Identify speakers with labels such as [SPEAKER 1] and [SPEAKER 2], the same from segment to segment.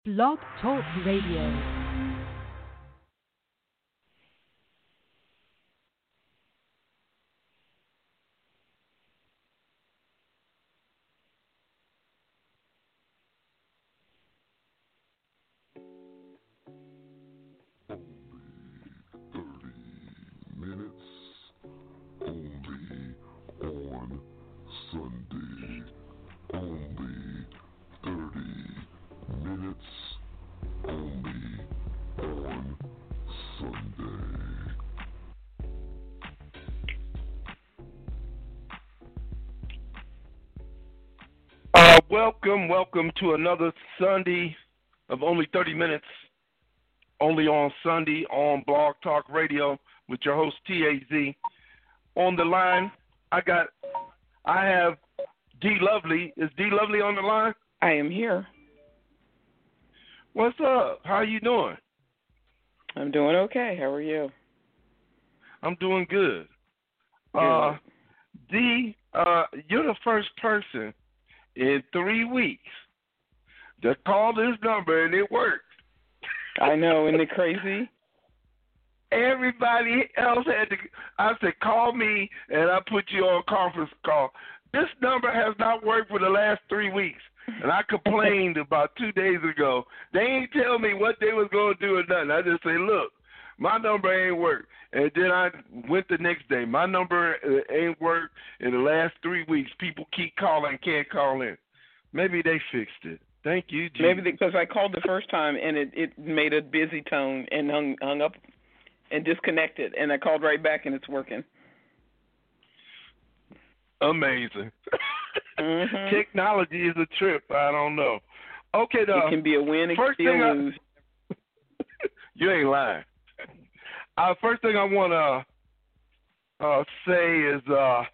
[SPEAKER 1] Blog Talk Radio.
[SPEAKER 2] Welcome to another Sunday of only 30 minutes, only on Sunday on Blog Talk Radio with your host TAZ. On the line, I have D Lovely. Is D Lovely on the line?
[SPEAKER 3] I am here.
[SPEAKER 2] What's up? How you doing?
[SPEAKER 3] I'm doing okay. How are you?
[SPEAKER 2] I'm doing good. D, you're the first person in 3 weeks to call this number and it worked.
[SPEAKER 3] I know, isn't it crazy?
[SPEAKER 2] Everybody else I said, call me and I put you on a conference call. This number has not worked for the last 3 weeks. And I complained about 2 days ago. They ain't tell me what they was going to do or nothing. I just say, look, my number ain't worked. And then I went the next day. My number ain't worked in the last 3 weeks. People keep calling, can't call in. Maybe they fixed it. Thank you, Jesus.
[SPEAKER 3] Maybe because I called the first time and it made a busy tone and hung up and disconnected. And I called right back and it's working.
[SPEAKER 2] Amazing.
[SPEAKER 3] Mm-hmm.
[SPEAKER 2] Technology is a trip. I don't know. Okay,
[SPEAKER 3] it can be a win, it can be a lose.
[SPEAKER 2] You ain't lying. First thing I want to say is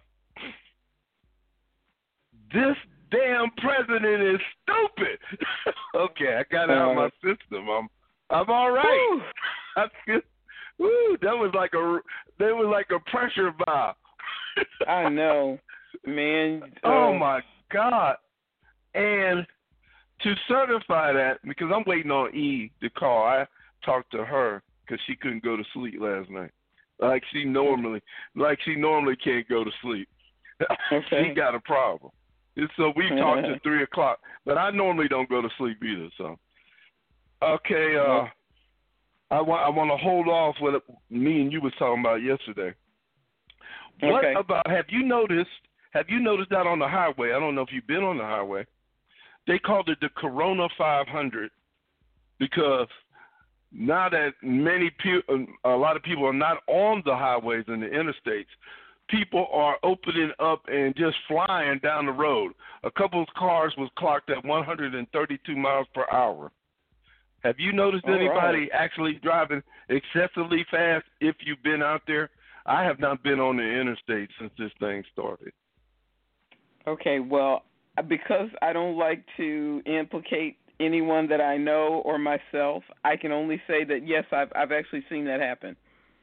[SPEAKER 2] this damn president is stupid. Okay, I got it out of my system. I'm all right. I feel, that was like a pressure valve.
[SPEAKER 3] I know, man.
[SPEAKER 2] Oh my God! And to certify that, because I'm waiting on E to call. I talked to her because she couldn't go to sleep last night, like she normally can't go to sleep.
[SPEAKER 3] Okay.
[SPEAKER 2] She got a problem. And so we talked to 3 o'clock, but I normally don't go to sleep either. So, okay, I want to hold off what me and you was talking about yesterday. What about, have you noticed that on the highway? I don't know if you've been on the highway. They called it the Corona 500 because now that a lot of people are not on the highways and the interstates, people are opening up and just flying down the road. A couple of cars was clocked at 132 miles per hour. Have you noticed anybody actually driving excessively fast if you've been out there? I have not been on the interstate since this thing started.
[SPEAKER 3] Okay, well, because I don't like to implicate anyone that I know or myself, I can only say that, yes, I've actually seen that happen.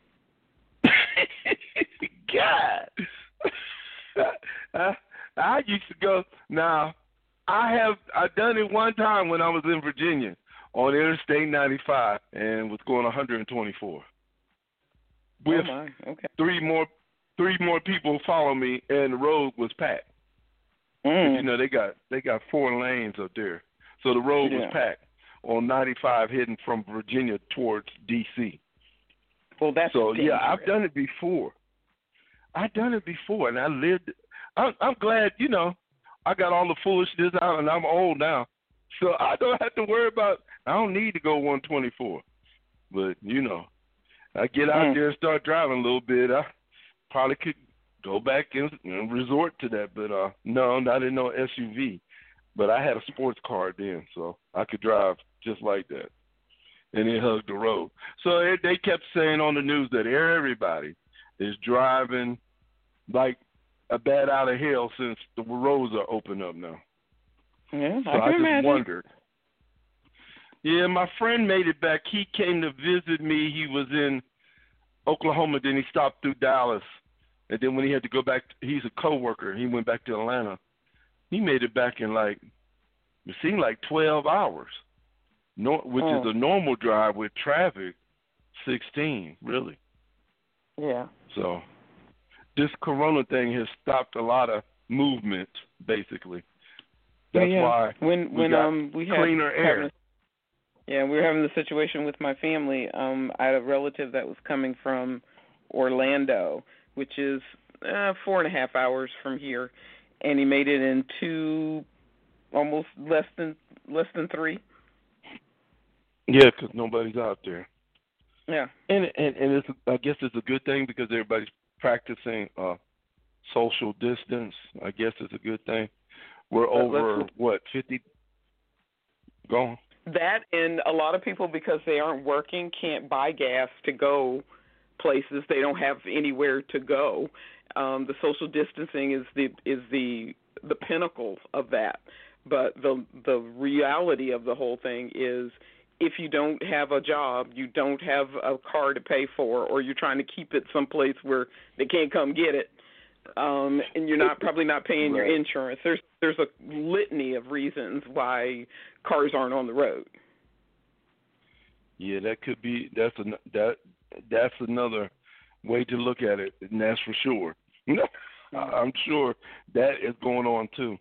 [SPEAKER 2] God. I used to go. Now, I've done it one time when I was in Virginia on Interstate 95 and was going 124. With three more people follow me, and the road was packed. You know, they got 4 lanes up there, so the road was packed on 95 heading from Virginia towards D.C.
[SPEAKER 3] Well, that's
[SPEAKER 2] so
[SPEAKER 3] dangerous.
[SPEAKER 2] Yeah, I've done it before. And I lived. I'm glad, you know, I got all the foolishness out, and I'm old now, so I don't have to worry about. I don't need to go 124, but you know. I get out there and start driving a little bit. I probably could go back and resort to that, but no, not in no SUV. But I had a sports car then, so I could drive just like that, and it hugged the road. So they kept saying on the news that everybody is driving like a bat out of hell since the roads are open up now.
[SPEAKER 3] Yeah,
[SPEAKER 2] so
[SPEAKER 3] I can
[SPEAKER 2] just wondered. Yeah, my friend made it back. He came to visit me. He was in Oklahoma, then he stopped through Dallas. And then when he had to go back, he's a coworker. He went back to Atlanta. He made it back in it seemed like 12 hours. which is a normal drive with traffic, 16, really.
[SPEAKER 3] Yeah.
[SPEAKER 2] So this corona thing has stopped a lot of movement, basically. That's why we got cleaner air.
[SPEAKER 3] We were having the situation with my family. I had a relative that was coming from Orlando, which is 4.5 hours from here, and he made it in almost less than 3.
[SPEAKER 2] Yeah, because nobody's out there.
[SPEAKER 3] Yeah,
[SPEAKER 2] and it's, I guess it's a good thing because everybody's practicing social distance. I guess it's a good thing. We're over 50. Go on.
[SPEAKER 3] That, and a lot of people, because they aren't working, can't buy gas to go places. They don't have anywhere to go. The social distancing is the pinnacle of that. But the reality of the whole thing is, if you don't have a job, you don't have a car to pay for, or you're trying to keep it someplace where they can't come get it, and you're probably not paying your insurance. There's a litany of reasons why cars aren't on the road.
[SPEAKER 2] Yeah, that could be. That's another way to look at it, and that's for sure. I'm sure that is going on too.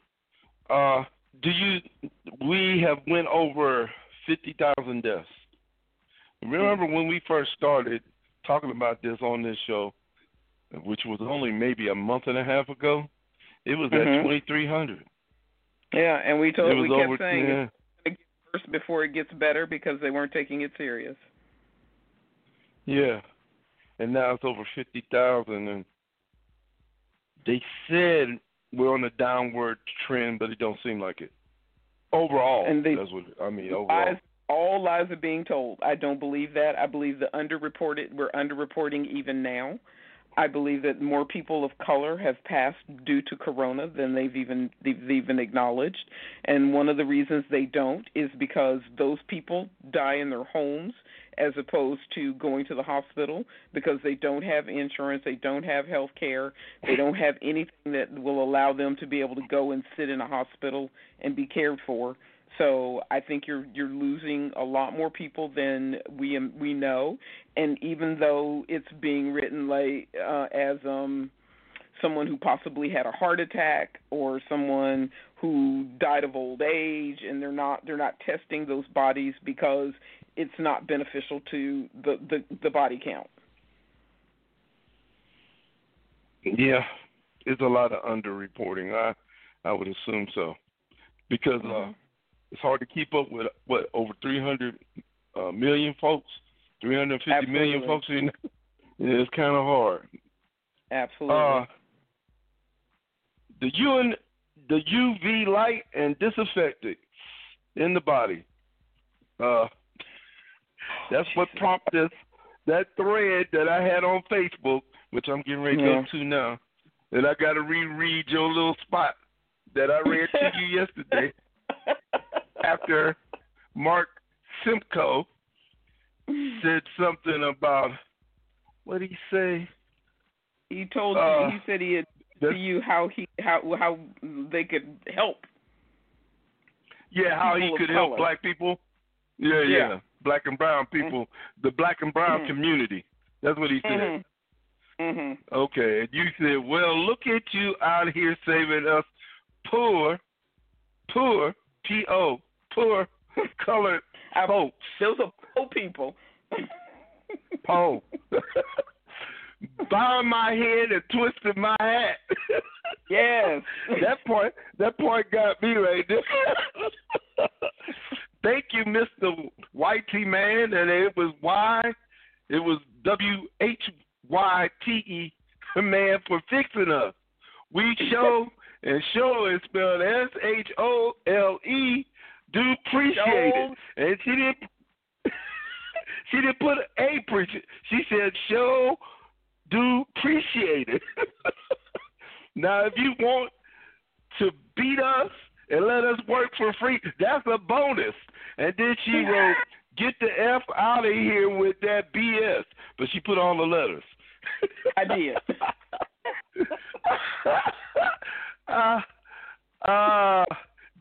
[SPEAKER 2] We have went over 50,000 deaths. Remember when we first started talking about this on this show, which was only maybe a month and a half ago, it was at 2,300.
[SPEAKER 3] Yeah, and we kept saying
[SPEAKER 2] it's
[SPEAKER 3] going to get worse before it gets better because they weren't taking it serious.
[SPEAKER 2] Yeah, and now it's over 50,000, and they said we're on a downward trend, but it don't seem like it. Overall, that's what I mean. Overall,
[SPEAKER 3] all lies are being told. I don't believe that. I believe we're underreporting even now. I believe that more people of color have passed due to corona than they've even acknowledged. And one of the reasons they don't is because those people die in their homes as opposed to going to the hospital because they don't have insurance, they don't have health care, they don't have anything that will allow them to be able to go and sit in a hospital and be cared for. So I think you're losing a lot more people than we know, and even though it's being written as someone who possibly had a heart attack or someone who died of old age, and they're not testing those bodies because it's not beneficial to the body count.
[SPEAKER 2] Yeah, it's a lot of underreporting. I would assume so because it's hard to keep up with over 300 million folks, 350 million folks. It's kind of hard.
[SPEAKER 3] Absolutely.
[SPEAKER 2] The UV light and disinfectant in the body. That's what prompted that thread that I had on Facebook, which I'm getting ready to go to now. And I got to reread your little spot that I read to you yesterday after Mark Simcoe said something about, what did he say?
[SPEAKER 3] He told you. He said he had to you how they could help.
[SPEAKER 2] Yeah, how he could help black people. Yeah. Black and brown people, the black and brown community. That's what he said. Okay, and you said, well, look at you out here saving us poor, P-O, poor colored folks.
[SPEAKER 3] Those are poor people.
[SPEAKER 2] Poor. Bowing my head and twisting my hat.
[SPEAKER 3] Yes.
[SPEAKER 2] That point got me right there. Thank you, Mr. Whitey Man, and it was W-H-Y-T-E, man, for fixing us. We show, and show is spelled S-H-O-L-E, do appreciate it. And she didn't put a preacher. She said show, do appreciate it. Now, if you want to beat us and let us work for free, that's a bonus. And then she wrote, get the F out of here with that BS. But she put all the letters.
[SPEAKER 3] I did.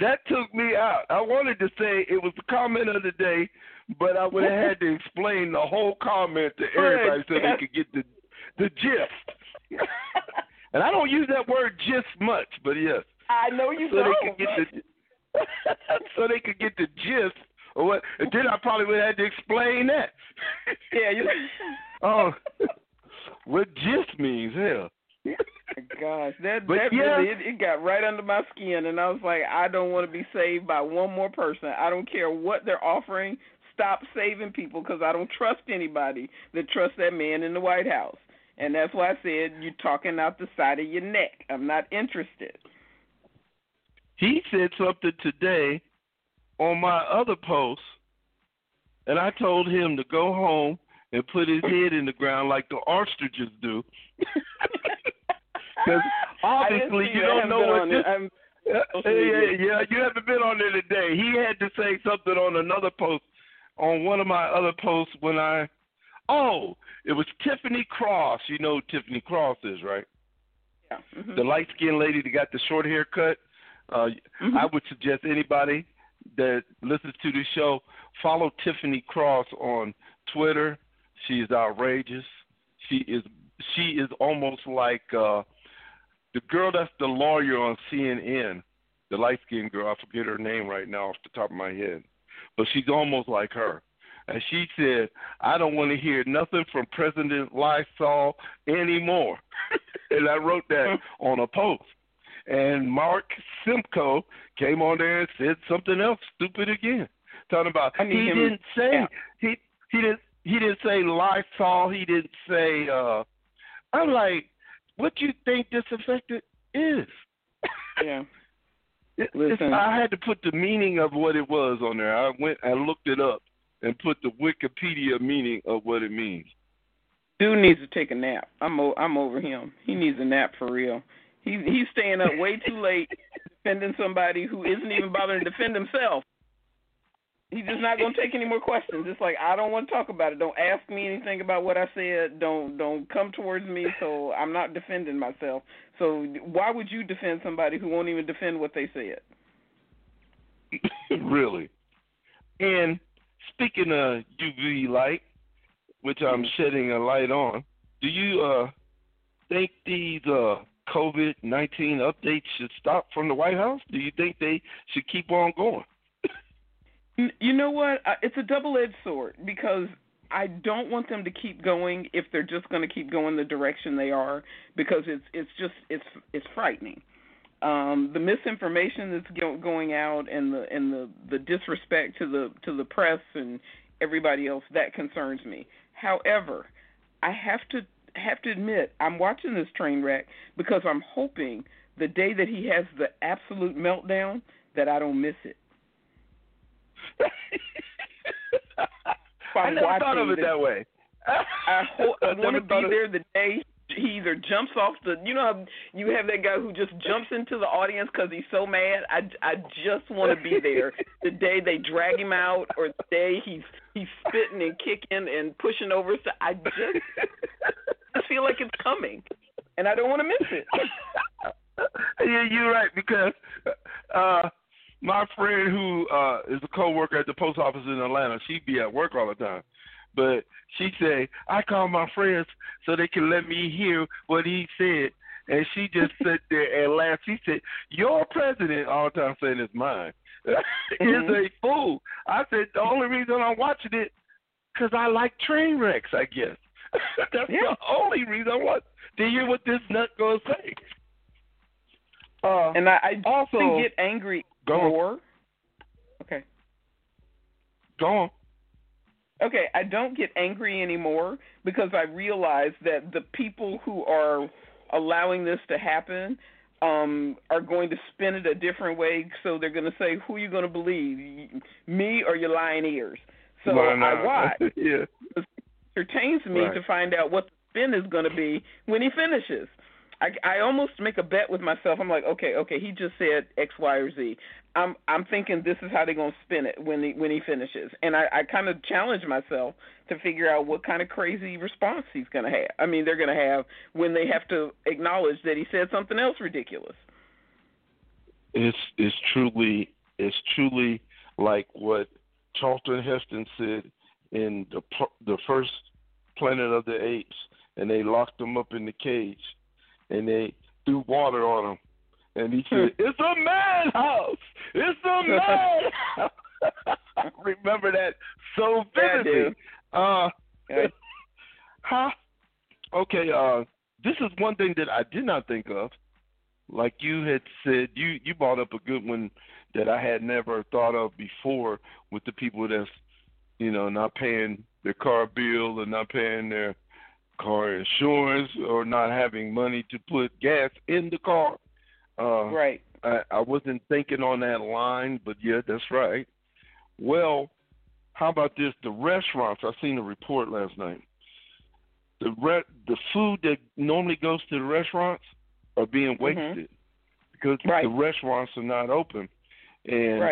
[SPEAKER 2] that took me out. I wanted to say it was the comment of the day, but I would have had to explain the whole comment to everybody so they could get the gist. And I don't use that word "gist" much, but yes.
[SPEAKER 3] I know you
[SPEAKER 2] so
[SPEAKER 3] don't.
[SPEAKER 2] They could get so they could get the gist. Or what? And then I probably would have had to explain that.
[SPEAKER 3] Yeah.
[SPEAKER 2] Oh, what gist means? Hell.
[SPEAKER 3] Gosh, that really it got right under my skin, and I was like, I don't want to be saved by one more person. I don't care what they're offering. Stop saving people, because I don't trust anybody that trusts that man in the White House. And that's why I said you're talking out the side of your neck. I'm not interested.
[SPEAKER 2] He said something today on my other post, and I told him to go home and put his head in the ground like the ostriches do. Because obviously you don't know what this... Yeah, you haven't been on there today. He had to say something on another post, on one of my other posts when it was Tiffany Cross. You know who Tiffany Cross is, right?
[SPEAKER 3] Yeah. Mm-hmm.
[SPEAKER 2] The light-skinned lady that got the short haircut. I would suggest anybody that listens to this show, follow Tiffany Cross on Twitter. She is outrageous. She is almost like the girl that's the lawyer on CNN, the light-skinned girl. I forget her name right now off the top of my head. But she's almost like her. And she said, I don't want to hear nothing from President Lysol anymore. And I wrote that on a post. And Mark Simcoe came on there and said something else stupid again. Talking about he didn't say Lysol, he didn't say I'm like, what do you think disinfectant is?
[SPEAKER 3] Yeah.
[SPEAKER 2] Listen, I had to put the meaning of what it was on there. I went and looked it up and put the Wikipedia meaning of what it means.
[SPEAKER 3] Dude needs to take a nap. I'm over him. He needs a nap for real. He's staying up way too late defending somebody who isn't even bothering to defend himself. He's just not going to take any more questions. It's like, I don't want to talk about it. Don't ask me anything about what I said. Don't come towards me, so I'm not defending myself. So why would you defend somebody who won't even defend what they said?
[SPEAKER 2] Really? And speaking of UV light, which I'm shedding a light on, do you think these COVID-19 updates should stop from the White House? Do you think they should keep on going?
[SPEAKER 3] You know what? It's a double-edged sword, because I don't want them to keep going if they're just going to keep going the direction they are, because it's frightening. The misinformation that's going out and the disrespect to the press and everybody else, that concerns me. However, I have to admit, I'm watching this train wreck because I'm hoping the day that he has the absolute meltdown that I don't miss it.
[SPEAKER 2] I never thought of it that way.
[SPEAKER 3] I want to be there the day he either jumps off the, you know how you have that guy who just jumps into the audience because he's so mad? I just want to be there the day they drag him out, or the day he's spitting and kicking and pushing over. So I just feel like it's coming, and I don't want to miss it.
[SPEAKER 2] Yeah, you're right, because my friend who is a co-worker at the post office in Atlanta, she'd be at work all the time. But she said, I call my friends so they can let me hear what he said. And she just sat there and laughed. She said, your president, all the time saying it's mine, is a fool. I said, the only reason I'm watching it because I like train wrecks, I guess. That's the only reason I want to hear what this nut goes say.
[SPEAKER 3] And I also get angry more. Okay.
[SPEAKER 2] Go on.
[SPEAKER 3] Okay, I don't get angry anymore because I realize that the people who are allowing this to happen are going to spin it a different way. So they're going to say, who are you going to believe, me or your lying ears? So I watch.
[SPEAKER 2] Yeah.
[SPEAKER 3] It entertains me to find out what the spin is going to be when he finishes. I almost make a bet with myself. I'm like, okay, he just said X, Y, or Z. I'm thinking this is how they're gonna spin it when he finishes, and I kind of challenge myself to figure out what kind of crazy response he's gonna have. I mean, they're gonna have when they have to acknowledge that he said something else ridiculous.
[SPEAKER 2] It's truly like what Charlton Heston said in the first Planet of the Apes, and they locked him up in the cage, and they threw water on him, and he said, "It's a madhouse! It's a madhouse!" I remember that so vividly. Okay. This is one thing that I did not think of. Like you had said, you brought up a good one that I had never thought of before with the people that's, not paying their car bill or not paying their car insurance or not having money to put gas in the car.
[SPEAKER 3] Right.
[SPEAKER 2] I wasn't thinking on that line, but yeah, that's right. Well, how about this? The restaurants, I seen a report last night. The food that normally goes to the restaurants are being wasted because the restaurants are not open. And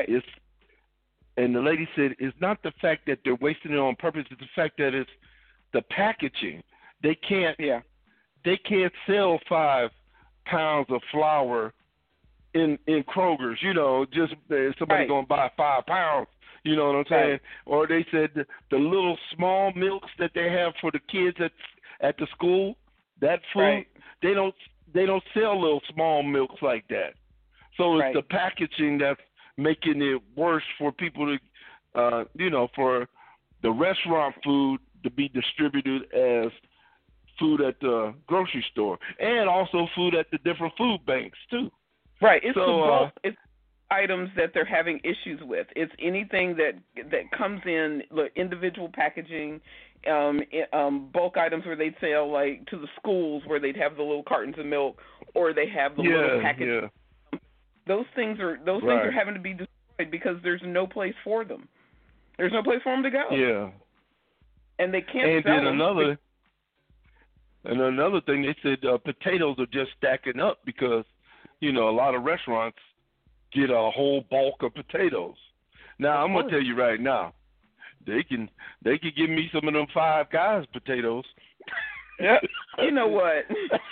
[SPEAKER 2] and the lady said it's not the fact that they're wasting it on purpose, it's the fact that it's the packaging. They can't sell 5 pounds of flour in Kroger's, just somebody gonna buy 5 pounds. You know what I'm saying?
[SPEAKER 3] Right.
[SPEAKER 2] Or they said the little small milks that they have for the kids at the school, that food, they don't sell little small milks like that. So it's the packaging that's making it worse for people to, for the restaurant food to be distributed as food at the grocery store, and also food at the different food banks too.
[SPEAKER 3] Right. It's the bulk. It's items that they're having issues with. It's anything that comes in individual packaging, bulk items where they'd sell like to the schools where they'd have the little cartons of milk, or they have the little package. Yeah. Those things are having to be destroyed because there's no place for them. There's no place for them to go.
[SPEAKER 2] Yeah.
[SPEAKER 3] And they can't sell them.
[SPEAKER 2] And another thing, they said potatoes are just stacking up because, a lot of restaurants get a whole bulk of potatoes. Now, I'm going to tell you right now, they can give me some of them Five Guys potatoes.
[SPEAKER 3] Yeah. You know what?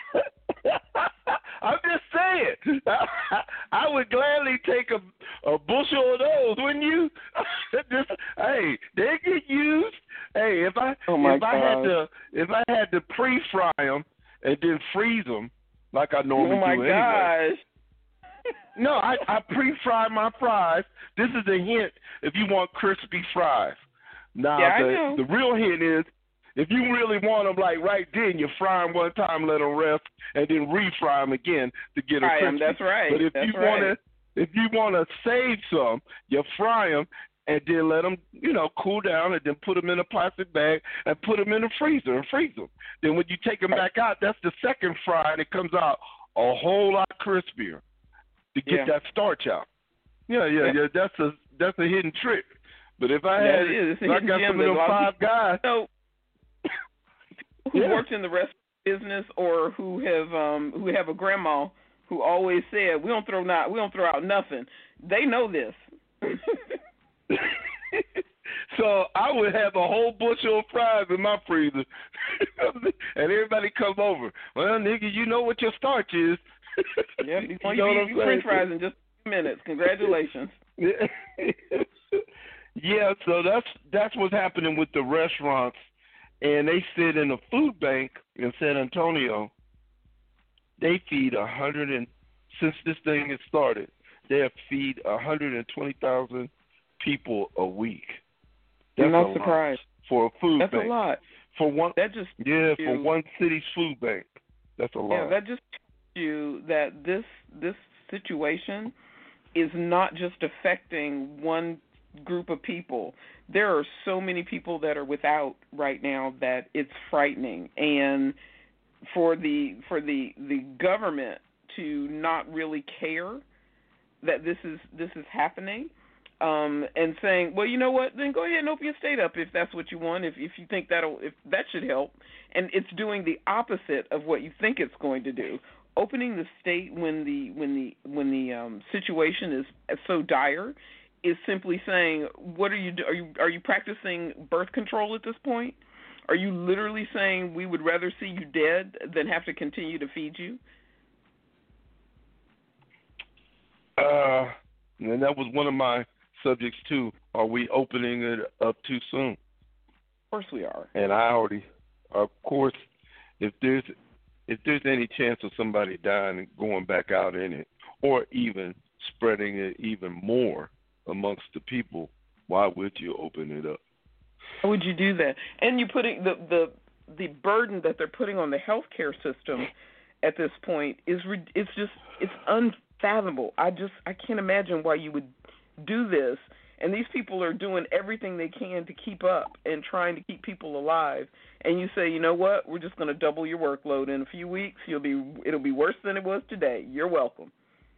[SPEAKER 2] I'm just saying. I would gladly take a bushel of those, wouldn't you? Hey, they get used. Hey, if I had to pre-fry them and then freeze them like I normally do anyway.
[SPEAKER 3] Oh my gosh.
[SPEAKER 2] No, I pre-fry my fries. This is a hint if you want crispy fries. Now, the real hint is if you really want them like right then, you fry them one time, let them rest, and then refry them again to get them crispy.
[SPEAKER 3] That's right.
[SPEAKER 2] But if you want to save some, you fry them and then let them, cool down, and then put them in a plastic bag and put them in the freezer and freeze them. Then when you take them back out, that's the second fry, and it comes out a whole lot crispier to get that starch out. Yeah. That's a hidden trick. But if I got some of them Five Guys,
[SPEAKER 3] who worked in the restaurant business or who have a grandma who always said we don't throw out nothing. They know this.
[SPEAKER 2] So I would have a whole bushel of fries in my freezer, and everybody come over. Well, nigga, you know what your starch is.
[SPEAKER 3] Yeah, you French fries in just a few minutes. Congratulations.
[SPEAKER 2] Yeah, so that's what's happening with the restaurants, and they said in a food bank in San Antonio, they feed since this thing has started, they feed 120,000 people a week. That's
[SPEAKER 3] I'm not surprised.
[SPEAKER 2] For a food bank.
[SPEAKER 3] That's a lot.
[SPEAKER 2] For one city's food bank. That's a lot.
[SPEAKER 3] Yeah, that just tells you that this situation is not just affecting one group of people. There are so many people that are without right now that it's frightening. And for the government to not really care that this is happening, and saying, well, you know what, then go ahead and open your state up if that's what you want, if you think if that should help. And it's doing the opposite of what you think it's going to do. Opening the state when the situation is so dire is simply saying, what are you are you practicing birth control at this point? Are you literally saying we would rather see you dead than have to continue to feed you?
[SPEAKER 2] And that was one of my subjects too. Are we opening it up too soon?
[SPEAKER 3] Of course we are.
[SPEAKER 2] And I already, of course, if there's any chance of somebody dying and going back out in it, or even spreading it even more amongst the people, why would you open it up?
[SPEAKER 3] Why would you do that? And you're putting the burden that they're putting on the healthcare system at this point it's unfathomable. I can't imagine why you would do this. And these people are doing everything they can to keep up and trying to keep people alive. And you say, you know what? We're just going to double your workload in a few weeks. It'll be worse than it was today. You're welcome.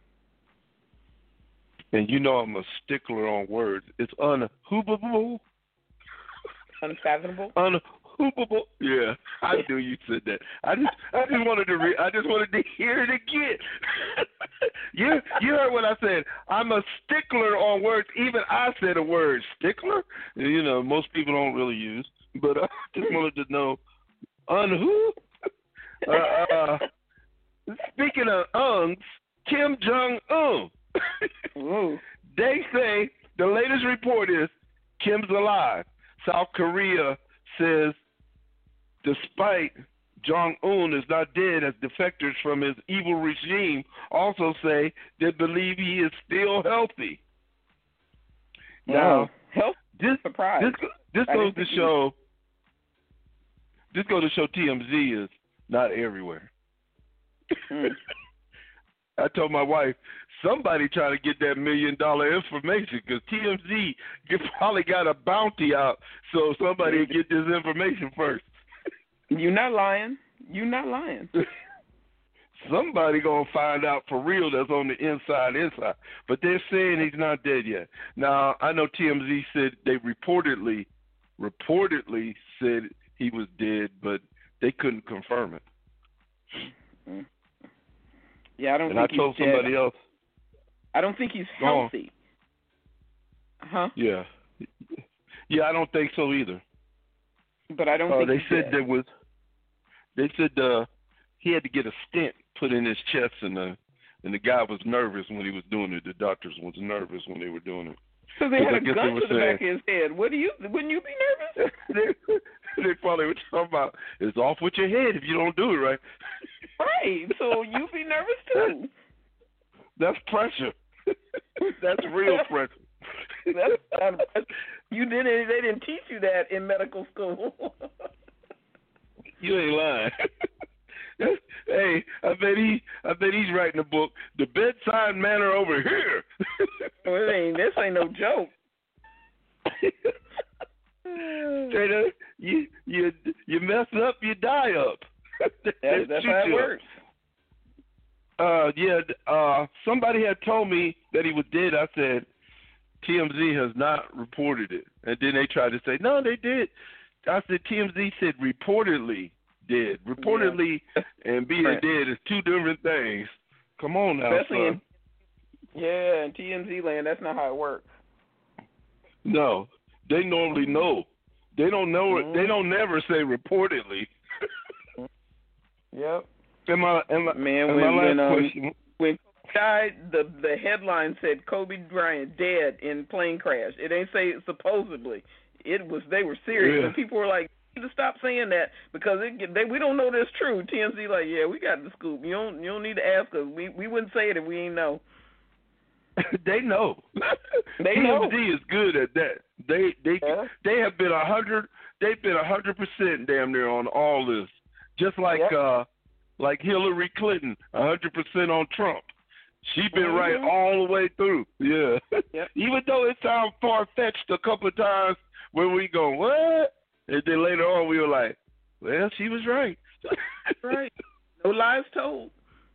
[SPEAKER 2] And you know I'm a stickler on words. It's unhoopable.
[SPEAKER 3] Unfathomable.
[SPEAKER 2] Unhoopable. Yeah, I knew you said that. I just wanted to hear it again. You heard what I said. I'm a stickler on words. Even I said a word, stickler. You know, most people don't really use, but I just wanted to know unwho. Speaking of uns, Kim Jong-un. They say the latest report is Kim's alive. South Korea says despite Jong-un is not dead, as defectors from his evil regime also say they believe he is still healthy. Now, this goes to show TMZ is not everywhere. I told my wife, somebody trying to get that $1 million information, because TMZ probably got a bounty out, so somebody will get this information first.
[SPEAKER 3] You're not lying.
[SPEAKER 2] Somebody gonna find out for real that's on the inside. But they're saying he's not dead yet. Now I know TMZ said they reportedly said he was dead, but they couldn't confirm it.
[SPEAKER 3] Yeah, I don't think he's dead.
[SPEAKER 2] And I told somebody else.
[SPEAKER 3] I don't think he's healthy. Huh?
[SPEAKER 2] Yeah. Yeah, I don't think so either.
[SPEAKER 3] But I don't think
[SPEAKER 2] they
[SPEAKER 3] he's
[SPEAKER 2] said
[SPEAKER 3] dead.
[SPEAKER 2] They said he had to get a stent put in his chest, and the guy was nervous when he was doing it. The doctors was nervous when they were doing it.
[SPEAKER 3] So they had a gun to the back of his head. Wouldn't you be nervous?
[SPEAKER 2] they probably were talking about, it's off with your head if you don't do it right.
[SPEAKER 3] Right. So you be nervous too.
[SPEAKER 2] That's pressure. That's real pressure.
[SPEAKER 3] That's not pressure. They didn't teach you that in medical school.
[SPEAKER 2] You ain't lying. Hey, I bet he's writing a book, The Bedside Manner Over Here.
[SPEAKER 3] This ain't no joke.
[SPEAKER 2] Straight up, you mess up, you die up.
[SPEAKER 3] That's how it works.
[SPEAKER 2] Somebody had told me that he was dead. I said, TMZ has not reported it. And then they tried to say, no, they did. I said, TMZ said reportedly dead. Reportedly and being dead is two different things. Come on now, son.
[SPEAKER 3] In TMZ land, that's not how it works.
[SPEAKER 2] No, they normally know. They don't know it. They don't never say reportedly.
[SPEAKER 3] Yep.
[SPEAKER 2] When
[SPEAKER 3] Kobe died, the headline said Kobe Bryant dead in plane crash. It ain't say supposedly. They were serious, and people were like, "You need to stop saying that because we don't know that's true." TMZ like, "Yeah, we got the scoop. You don't need to ask us. We wouldn't say it if we ain't know."
[SPEAKER 2] They know. TMZ is good at that. They have been 100. They've been 100% damn near on all this, just like Hillary Clinton, 100% on Trump. She been right all the way through. Yeah.
[SPEAKER 3] Yep.
[SPEAKER 2] Even though it sounds far-fetched a couple of times when we go, what? And then later on we were like, well, she was right.
[SPEAKER 3] Right. No lies told.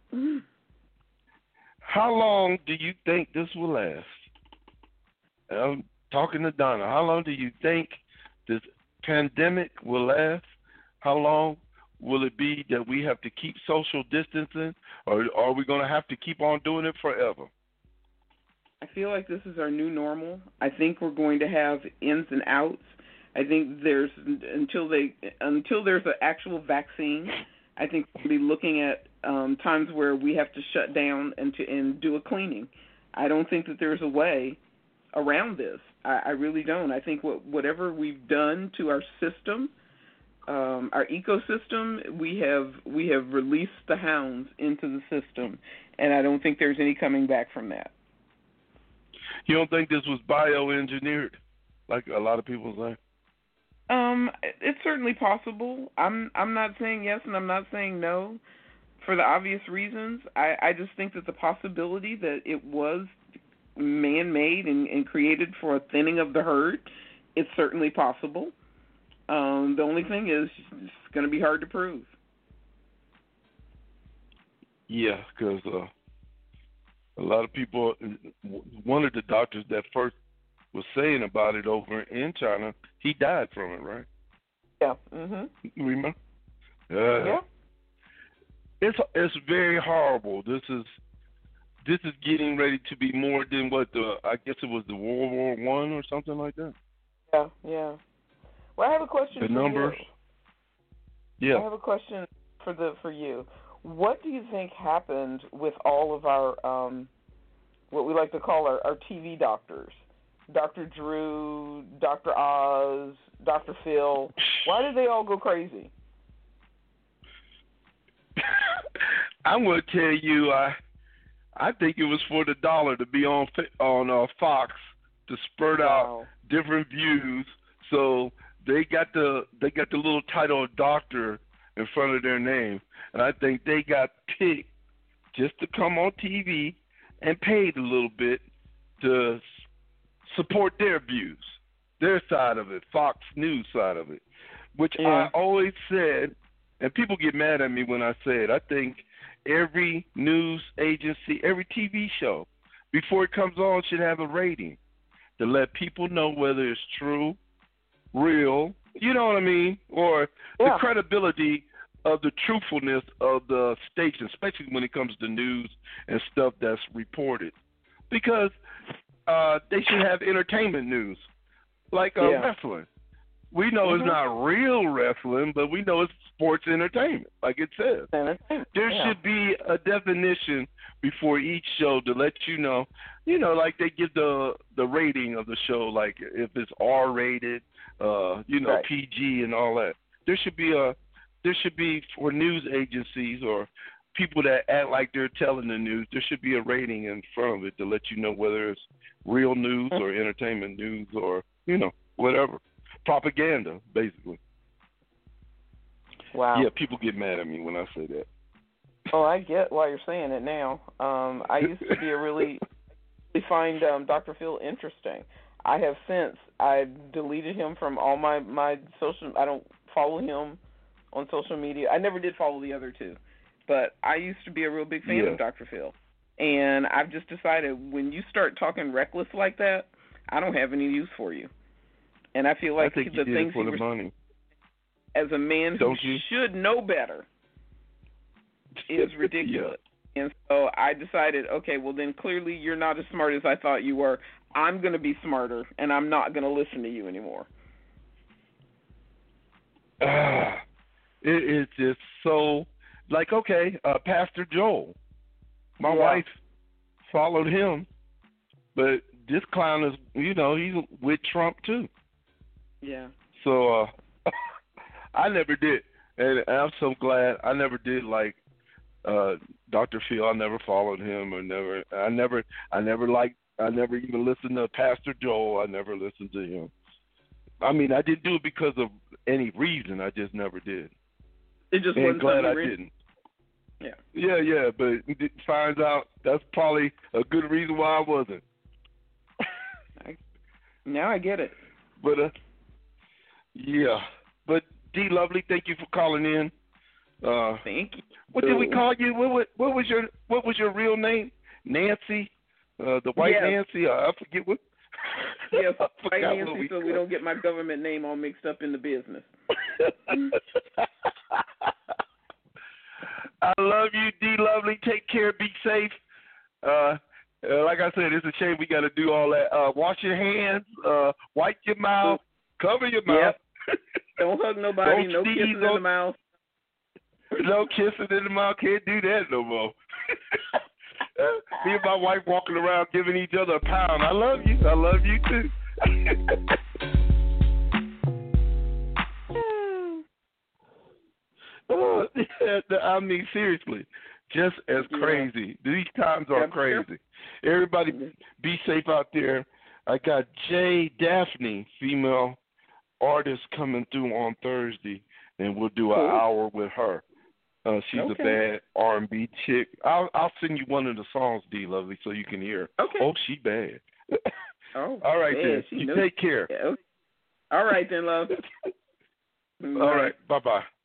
[SPEAKER 2] How long do you think this will last? I'm talking to Donna. How long do you think this pandemic will last? How long will it be that we have to keep social distancing, or are we going to have to keep on doing it forever?
[SPEAKER 3] I feel like this is our new normal. I think we're going to have ins and outs. I think until there's an actual vaccine, I think we'll be looking at times where we have to shut down and do a cleaning. I don't think that there's a way around this. I really don't. I think whatever we've done to our system, our ecosystem, we have released the hounds into the system, and I don't think there's any coming back from that.
[SPEAKER 2] You don't think this was bioengineered, like a lot of people say?
[SPEAKER 3] It's certainly possible. I'm not saying yes and I'm not saying no for the obvious reasons. I just think that the possibility that it was man-made and created for a thinning of the herd, it's certainly possible. The only thing is it's going to be hard to prove.
[SPEAKER 2] Yeah, because a lot of people, one of the doctors that first was saying about it over in China, he died from it, right?
[SPEAKER 3] Yeah. Mhm.
[SPEAKER 2] Remember?
[SPEAKER 3] Yeah.
[SPEAKER 2] It's very horrible. This is getting ready to be more than what I guess it was the World War I or something like that.
[SPEAKER 3] Yeah, yeah. Well, I have a question
[SPEAKER 2] the
[SPEAKER 3] for
[SPEAKER 2] numbers.
[SPEAKER 3] you.
[SPEAKER 2] Yeah.
[SPEAKER 3] I have a question for you. What do you think happened with all of our what we like to call our TV doctors? Dr. Drew, Dr. Oz, Dr. Phil. Why did they all go crazy?
[SPEAKER 2] I'm going to tell you, I think it was for the dollar to be on Fox to spurt out different views. So they got the little title of doctor in front of their name, and I think they got picked just to come on TV and paid a little bit to support their views, their side of it, Fox News side of it, which I always said, and people get mad at me when I say it, I think every news agency, every TV show, before it comes on, should have a rating to let people know whether it's true, real, you know what I mean, or the credibility of the truthfulness of the station, especially when it comes to news and stuff that's reported. Because they should have entertainment news, like wrestling. We know it's not real wrestling, but we know it's sports entertainment, like it says. There should be a definition before each show to let you know, like they give the rating of the show, like if it's R-rated, PG and all that. There should be for news agencies or people that act like they're telling the news, there should be a rating in front of it to let you know whether it's real news or entertainment news or, whatever. Propaganda, basically.
[SPEAKER 3] Wow.
[SPEAKER 2] Yeah, people get mad at me when I say that.
[SPEAKER 3] Oh, I get why you're saying it now. I used to really find Dr. Phil interesting. I have since. I deleted him from all my social. I don't follow him on social media. I never did follow the other two, but I used to be a real big fan of Dr. Phil. And I've just decided when you start talking reckless like that, I don't have any use for you. And I feel like the things he was money. As a man who should know better is ridiculous. And so I decided, okay, well then clearly you're not as smart as I thought you were. I'm going to be smarter, and I'm not going to listen to you anymore.
[SPEAKER 2] It is just so, like, okay, Pastor Joel. My wife followed him, but this clown is, he's with Trump too.
[SPEAKER 3] Yeah.
[SPEAKER 2] So I never did, and I'm so glad I never did like Dr. Phil. I never followed him, or I never even listened to Pastor Joel. I never listened to him. I mean, I didn't do it because of any reason. I just never did.
[SPEAKER 3] It just wasn't
[SPEAKER 2] glad I didn't. Yeah. Yeah, but it finds out that's probably a good reason why I wasn't.
[SPEAKER 3] Now I get it.
[SPEAKER 2] But but D Lovely, thank you for calling in.
[SPEAKER 3] Thank you.
[SPEAKER 2] What did we call you? What was your real name? Nancy, the white Nancy. I forget what.
[SPEAKER 3] Yes, white Nancy, so we don't get my government name all mixed up in the business.
[SPEAKER 2] I love you, D Lovely. Take care. Be safe. Like I said, it's a shame we got to do all that. Wash your hands. Wipe your mouth. Cover your mouth.
[SPEAKER 3] Don't hug nobody. No kissing in the mouth.
[SPEAKER 2] No kissing in the mouth. Can't do that no more. Me and my wife walking around giving each other a pound. I love you. I love you too. I mean, seriously, just as crazy. These times are crazy. Everybody be safe out there. I got Jay Daphne, female artist, coming through on Thursday, and we'll do an hour with her. She's a bad R&B chick. I'll send you one of the songs, D Lovely, so you can hear.
[SPEAKER 3] Okay.
[SPEAKER 2] Oh, she bad.
[SPEAKER 3] Oh,
[SPEAKER 2] all right,
[SPEAKER 3] man,
[SPEAKER 2] then. You take care.
[SPEAKER 3] Yeah, okay. All right, then, love.
[SPEAKER 2] All right. Bye-bye.